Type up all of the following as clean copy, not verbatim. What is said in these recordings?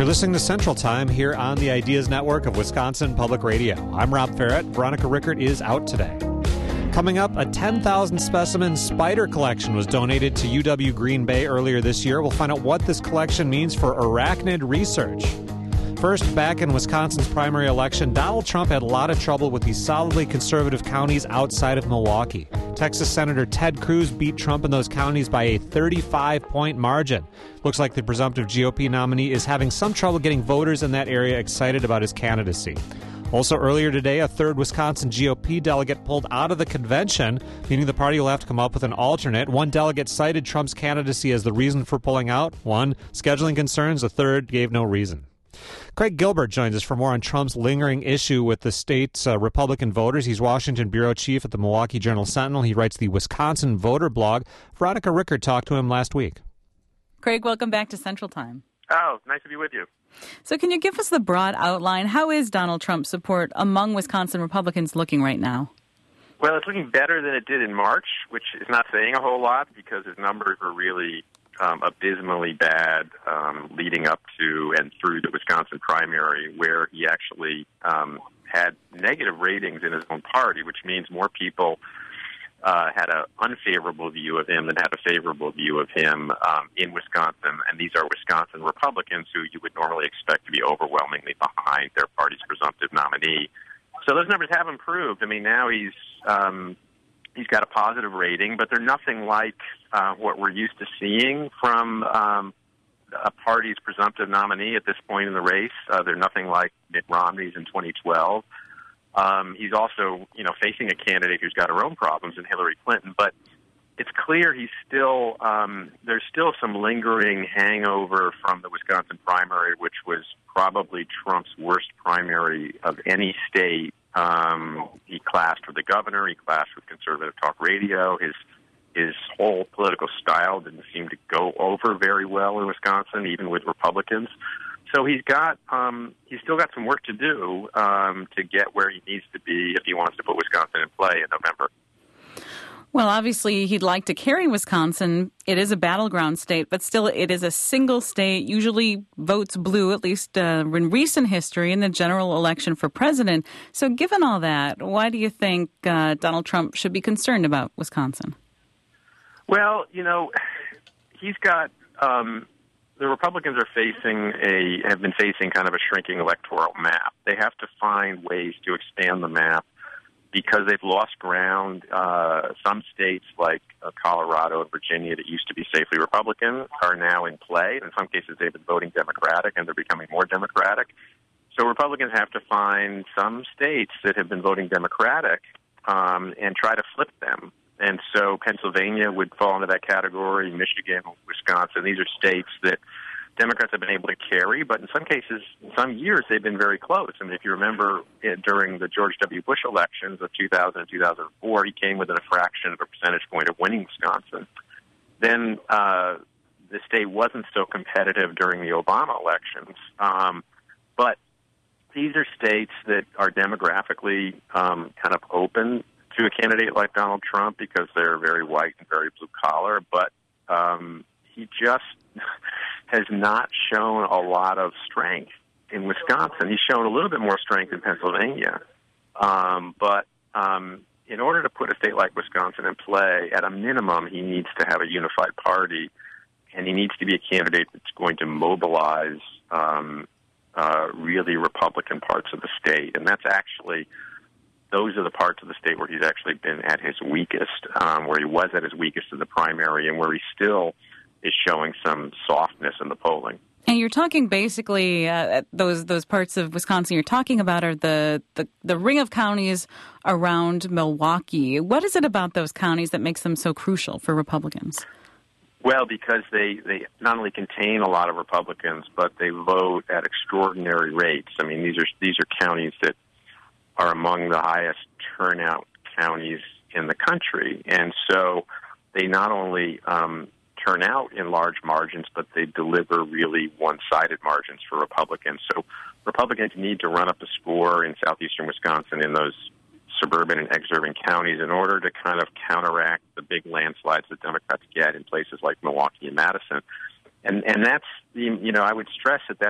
You're listening to Central Time here on the Ideas Network of Wisconsin Public Radio. I'm Rob Ferrett. Veronica Rickert is out today. Coming up, a 10,000 specimen spider collection was donated to UW Green Bay earlier this year. We'll find out what this collection means for arachnid research. First, back in Wisconsin's primary election, Donald Trump had a lot of trouble with these solidly conservative counties outside of Milwaukee. Texas Senator Ted Cruz beat Trump in those counties by a 35-point margin. Looks like the presumptive GOP nominee is having some trouble getting voters in that area excited about his candidacy. Also earlier today, a third Wisconsin GOP delegate pulled out of the convention, meaning the party will have to come up with an alternate. One delegate cited Trump's candidacy as the reason for pulling out. One, scheduling concerns. A third gave no reason. Craig Gilbert joins us for more on Trump's lingering issue with the state's Republican voters. He's Washington bureau chief at the Milwaukee Journal-Sentinel. He writes the Wisconsin Voter blog. Veronica Rickert talked to him last week. Craig, welcome back to Central Time. Oh, nice to be with you. So can you give us the broad outline? How is Donald Trump's support among Wisconsin Republicans looking right now? Well, it's looking better than it did in March, which is not saying a whole lot because his numbers were really abysmally bad leading up to and through the Wisconsin primary, where he actually had negative ratings in his own party, which means more people had an unfavorable view of him than had a favorable view of him in Wisconsin. And these are Wisconsin Republicans who you would normally expect to be overwhelmingly behind their party's presumptive nominee. So those numbers have improved. I mean, now he's got a positive rating, but they're nothing like what we're used to seeing from a party's presumptive nominee at this point in the race. They're nothing like Mitt Romney's in 2012. He's also, facing a candidate who's got her own problems in Hillary Clinton, but it's clear he's still there's still some lingering hangover from the Wisconsin primary, which was probably Trump's worst primary of any state. He clashed with the governor. He clashed with conservative talk radio. His whole political style didn't seem to go over very well in Wisconsin, even with Republicans. So he's still got some work to do to get where he needs to be if he wants to put Wisconsin in play in November. Well, obviously, he'd like to carry Wisconsin. It is a battleground state, but still it is a single state, usually votes blue, at least in recent history, in the general election for president. So given all that, why do you think Donald Trump should be concerned about Wisconsin? Well, he's got the Republicans have been facing kind of a shrinking electoral map. They have to find ways to expand the map because they've lost ground. Some states like Colorado and Virginia that used to be safely Republican are now in play. In some cases, they've been voting Democratic, and they're becoming more Democratic. So Republicans have to find some states that have been voting Democratic and try to flip them. And so Pennsylvania would fall into that category, Michigan, Wisconsin. These are states that Democrats have been able to carry, but in some cases, in some years, they've been very close. I mean, if you remember during the George W. Bush elections of 2000 and 2004, he came within a fraction of a percentage point of winning Wisconsin. Then the state wasn't so competitive during the Obama elections. But these are states that are demographically kind of open to a candidate like Donald Trump because they're very white and very blue-collar, but he just has not shown a lot of strength in Wisconsin. He's shown a little bit more strength in Pennsylvania. But in order to put a state like Wisconsin in play, at a minimum, he needs to have a unified party, and he needs to be a candidate that's going to mobilize really Republican parts of the state. And that's actually, those are the parts of the state where he's actually been at his weakest, where he was at his weakest in the primary, and where he still is showing some softness in the polling. And you're talking basically those parts of Wisconsin you're talking about are the ring of counties around Milwaukee. What is it about those counties that makes them so crucial for Republicans? Well, because they not only contain a lot of Republicans, but they vote at extraordinary rates. I mean, these are counties that are among the highest turnout counties in the country, and so they not only turn out in large margins, but they deliver really one-sided margins for Republicans. So Republicans need to run up the score in southeastern Wisconsin in those suburban and exurban counties in order to kind of counteract the big landslides that Democrats get in places like Milwaukee and Madison. And that's, I would stress that that's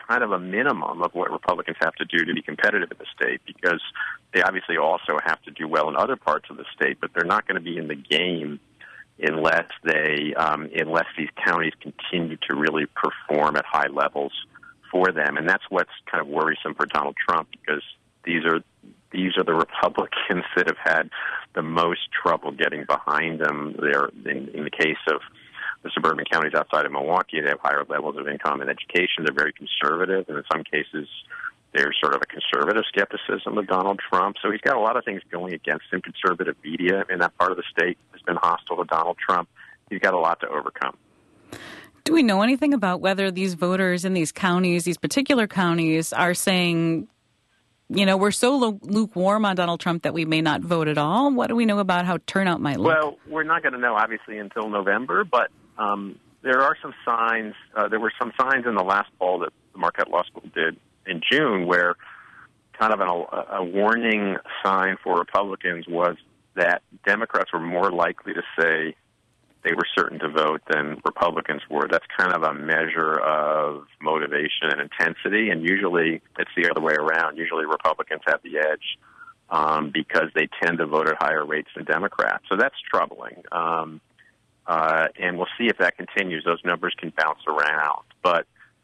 kind of a minimum of what Republicans have to do to be competitive in the state, because they obviously also have to do well in other parts of the state, but they're not going to be in the game unless these counties continue to really perform at high levels for them. And that's what's kind of worrisome for Donald Trump, because these are the Republicans that have had the most trouble getting behind them. They're in the case of the suburban counties outside of Milwaukee, they have higher levels of income and education. They're very conservative, and in some cases, there's sort of a conservative skepticism of Donald Trump. So he's got a lot of things going against him. Conservative media in that part of the state has been hostile to Donald Trump. He's got a lot to overcome. Do we know anything about whether these voters in these counties, these particular counties, are saying, we're so lukewarm on Donald Trump that we may not vote at all? What do we know about how turnout might look? Well, we're not going to know, obviously, until November, but there are some signs. There were some signs in the last poll that the Marquette Law School did in June where kind of a warning sign for Republicans was that Democrats were more likely to say they were certain to vote than Republicans were. That's kind of a measure of motivation and intensity, and usually it's the other way around. Usually Republicans have the edge because they tend to vote at higher rates than Democrats. So that's troubling. And we'll see if that continues. Those numbers can bounce around. But,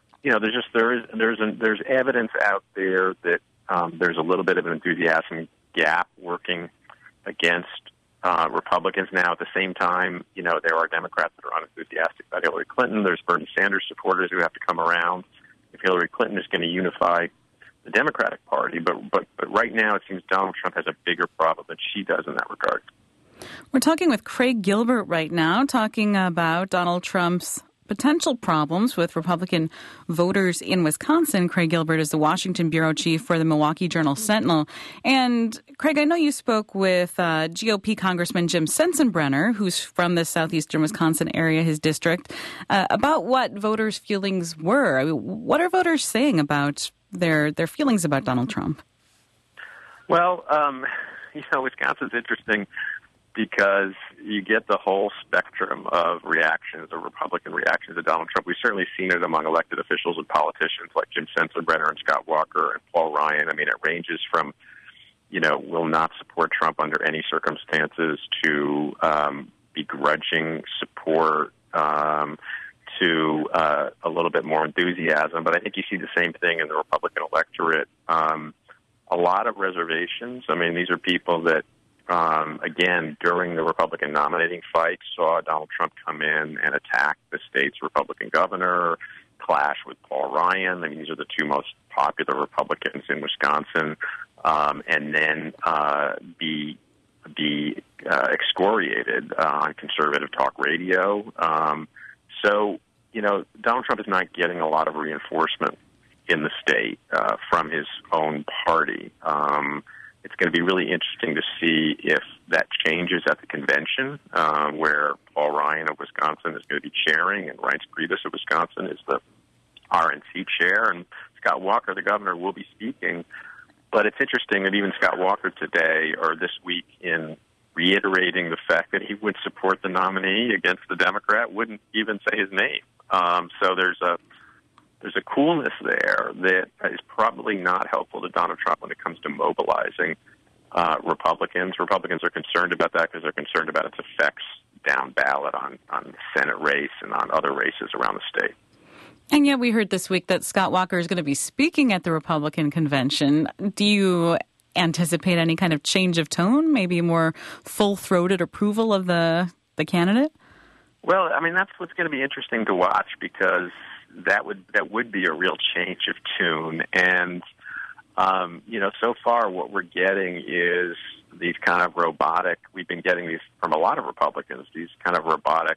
there's evidence out there that there's a little bit of an enthusiasm gap working against Republicans now. At the same time, there are Democrats that are unenthusiastic about Hillary Clinton. There's Bernie Sanders supporters who have to come around if Hillary Clinton is going to unify the Democratic Party. But right now it seems Donald Trump has a bigger problem than she does in that regard. We're talking with Craig Gilbert right now, talking about Donald Trump's potential problems with Republican voters in Wisconsin. Craig Gilbert is the Washington bureau chief for the Milwaukee Journal-Sentinel. And Craig, I know you spoke with GOP Congressman Jim Sensenbrenner, who's from the southeastern Wisconsin area, his district, about what voters' feelings were. I mean, what are voters saying about their feelings about Donald Trump? Well, Wisconsin's interesting because you get the whole spectrum of reactions, or Republican reactions to Donald Trump. We've certainly seen it among elected officials and politicians like Jim Sensenbrenner and Scott Walker and Paul Ryan. I mean, it ranges from, will not support Trump under any circumstances to begrudging support to a little bit more enthusiasm. But I think you see the same thing in the Republican electorate. A lot of reservations. I mean, these are people that, again, during the Republican nominating fight, saw Donald Trump come in and attack the state's Republican governor, clash with Paul Ryan. I mean, these are the two most popular Republicans in Wisconsin, and then be excoriated on conservative talk radio. So, Donald Trump is not getting a lot of reinforcement in the state from his own party. It's going to be really interesting to see if that changes at the convention, where Paul Ryan of Wisconsin is going to be chairing, and Reince Priebus of Wisconsin is the RNC chair, and Scott Walker, the governor, will be speaking. But it's interesting that even Scott Walker today, or this week, in reiterating the fact that he would support the nominee against the Democrat, wouldn't even say his name. So there's a coolness there that is probably not helpful to Donald Trump when it comes to mobilizing Republicans. Republicans are concerned about that because they're concerned about its effects down ballot on the Senate race and on other races around the state. And yet we heard this week that Scott Walker is going to be speaking at the Republican convention. Do you anticipate any kind of change of tone, maybe more full-throated approval of the candidate? Well, I mean, that's what's going to be interesting to watch, because that would be a real change of tune. And, so far what we're getting is these kind of robotic, we've been getting these from a lot of Republicans, these kind of robotic,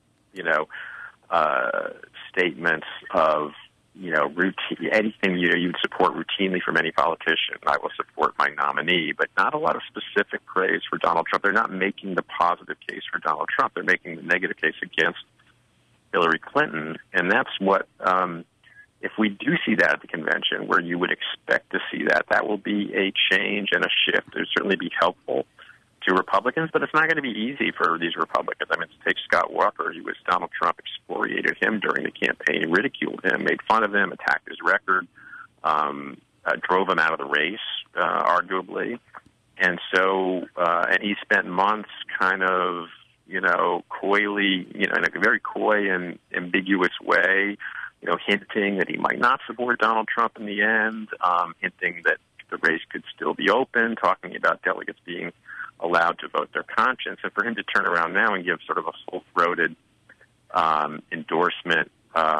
statements of, routine, anything, you would support routinely from any politician. I will support my nominee, but not a lot of specific praise for Donald Trump. They're not making the positive case for Donald Trump. They're making the negative case against Hillary Clinton, and that's what, if we do see that at the convention, where you would expect to see that, that will be a change and a shift. It would certainly be helpful to Republicans, but it's not going to be easy for these Republicans. I mean, take Scott Walker. He was Donald Trump excoriated him during the campaign, ridiculed him, made fun of him, attacked his record, drove him out of the race, arguably. And so, and he spent months kind of, coyly, in a very coy and ambiguous way, hinting that he might not support Donald Trump in the end, hinting that the race could still be open, talking about delegates being allowed to vote their conscience. And for him to turn around now and give sort of a full-throated endorsement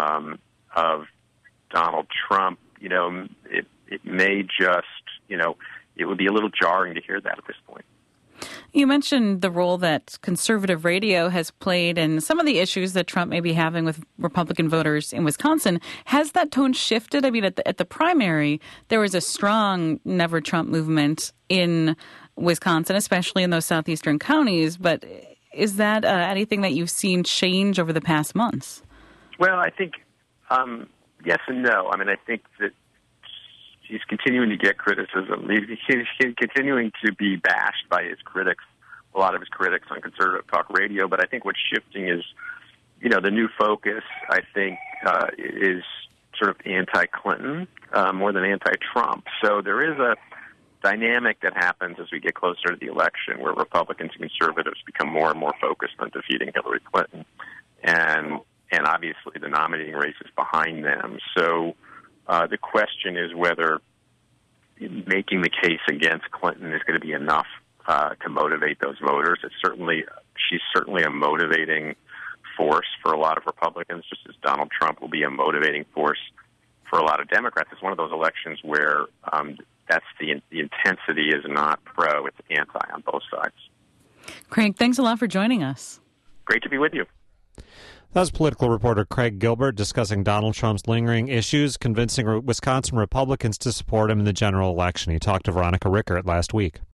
of Donald Trump, it may just, it would be a little jarring to hear that at this point. You mentioned the role that conservative radio has played in some of the issues that Trump may be having with Republican voters in Wisconsin. Has that tone shifted? I mean, at the primary, there was a strong Never Trump movement in Wisconsin, especially in those southeastern counties. But is that anything that you've seen change over the past months? Well, I think yes and no. I mean, I think that he's continuing to get criticism. He's continuing to be bashed by his critics, a lot of his critics on conservative talk radio. But I think what's shifting is, the new focus, I think, is sort of anti-Clinton more than anti-Trump. So there is a dynamic that happens as we get closer to the election where Republicans and conservatives become more and more focused on defeating Hillary Clinton. And obviously the nominating race is behind them. So the question is whether making the case against Clinton is going to be enough to motivate those voters. She's certainly a motivating force for a lot of Republicans, just as Donald Trump will be a motivating force for a lot of Democrats. It's one of those elections where that's the intensity is not pro, it's anti on both sides. Craig, thanks a lot for joining us. Great to be with you. That was political reporter Craig Gilbert discussing Donald Trump's lingering issues, convincing Wisconsin Republicans to support him in the general election. He talked to Veronica Rickert last week.